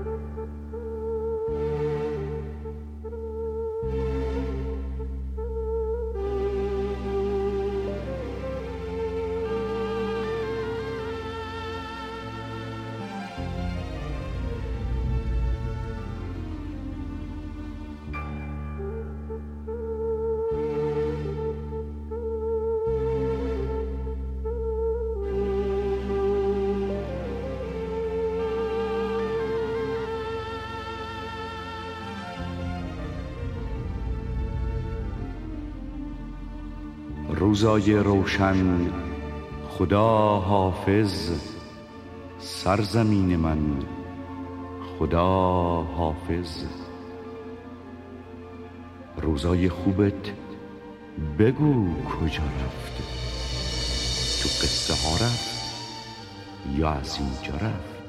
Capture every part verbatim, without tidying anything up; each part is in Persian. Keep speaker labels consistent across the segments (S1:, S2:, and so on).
S1: روزای روشن، خدا حافظ. سرزمین من، خدا حافظ. روزای خوبت بگو کجا رفت، تو قصه ها رفت یا از اینجا رفت؟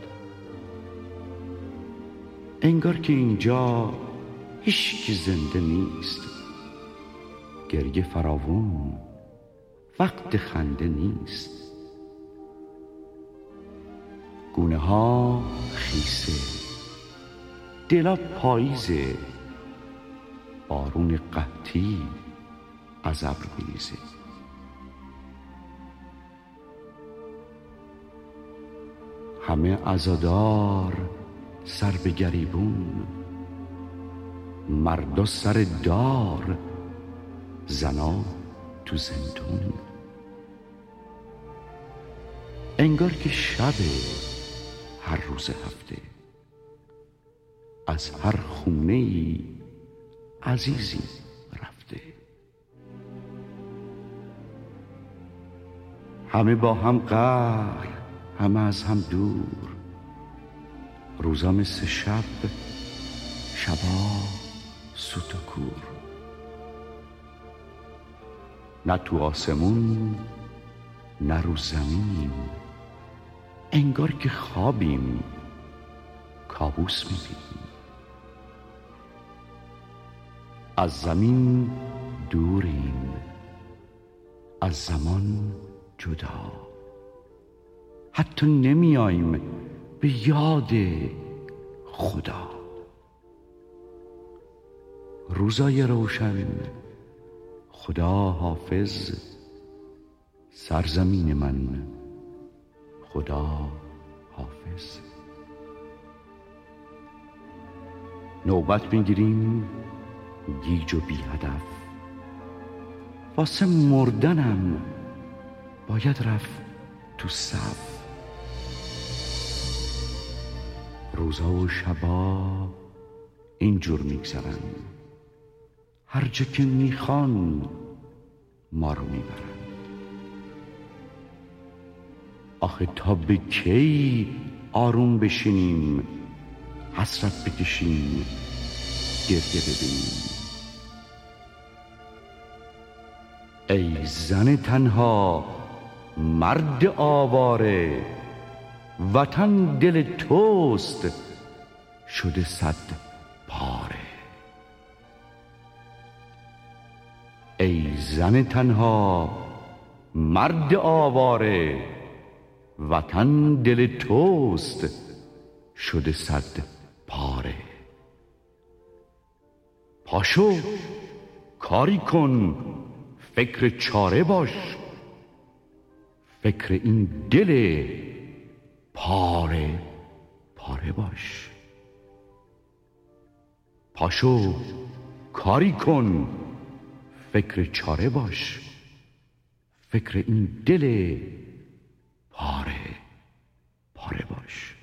S1: انگار که اینجا هیچ کی زنده نیست، گریه فراوون، وقت خنده نیست. گونه ها خیسه، دلا پاییزه، بارون قحطی از ابر میریزه. همه عزادار سر به گریبون، مردا سر دار، زنا تو زندون. انگار که شب هر روز هفته، از هر خونه ای عزیزی رفته. همه با هم قهر، همه از هم دور. روزا مثل شب، شبا سوت و کور. نه تو آسمون نه رو زمین، انگار که خوابیم، کابوس میبینیم. از زمین دوریم، از زمان جدا، حتی نمیاییم به یاد خدا. روزای روشن، خدا حافظ. سرزمین من، خدا حافظ. نوبت میگیریم گیج و بی هدف، واسه مردنم باید رفت تو صف. روزا و شبا اینجور میگذرن، هر جا که میخوان ما رو میبرن. آخه تا به کی آروم بشینیم، حسرت بکشیم، گریه ببینیم؟ ای زن تنها، مرد آواره، وطن دل توست شده صد پاره. ای زن تنها، مرد آواره، وطن دل توست شده صد پاره. پاشو کاری کن، فکر چاره باش، فکر این دل پاره پاره باش. پاشو کاری کن، فکر چاره باش، فکر این دل پاره پاره باش.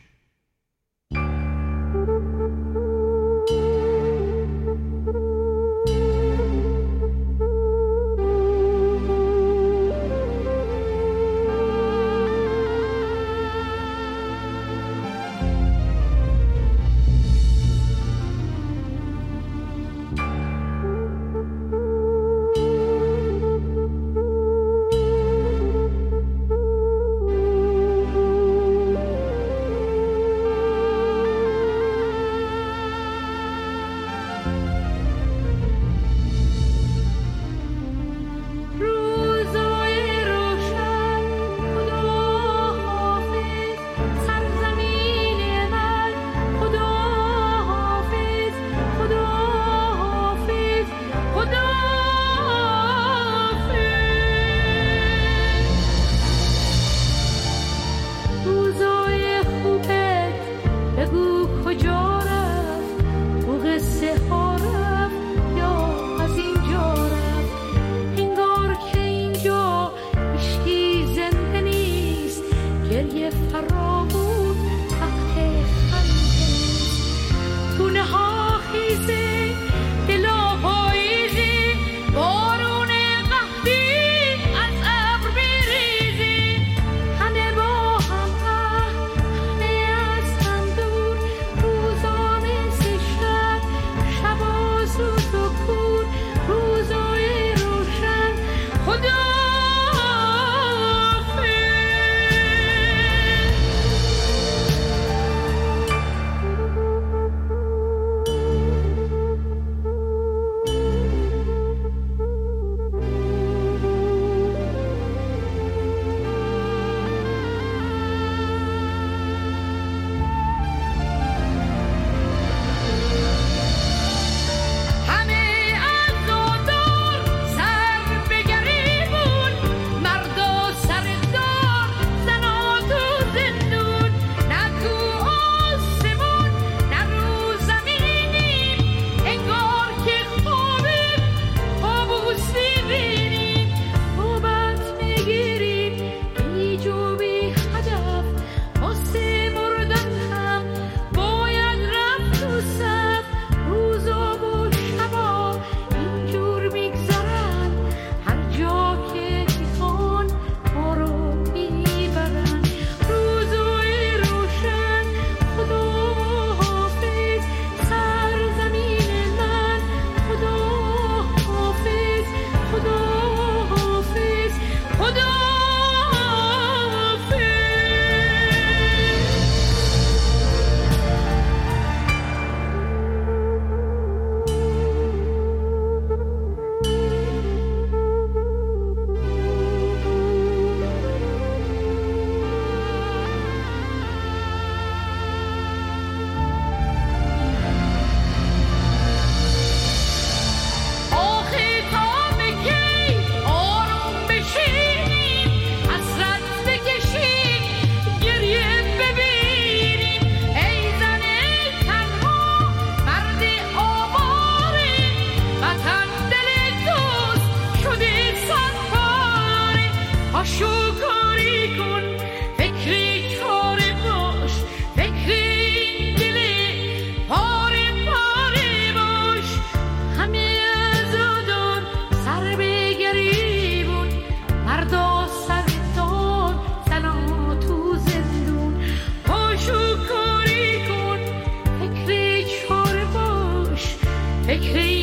S2: فکری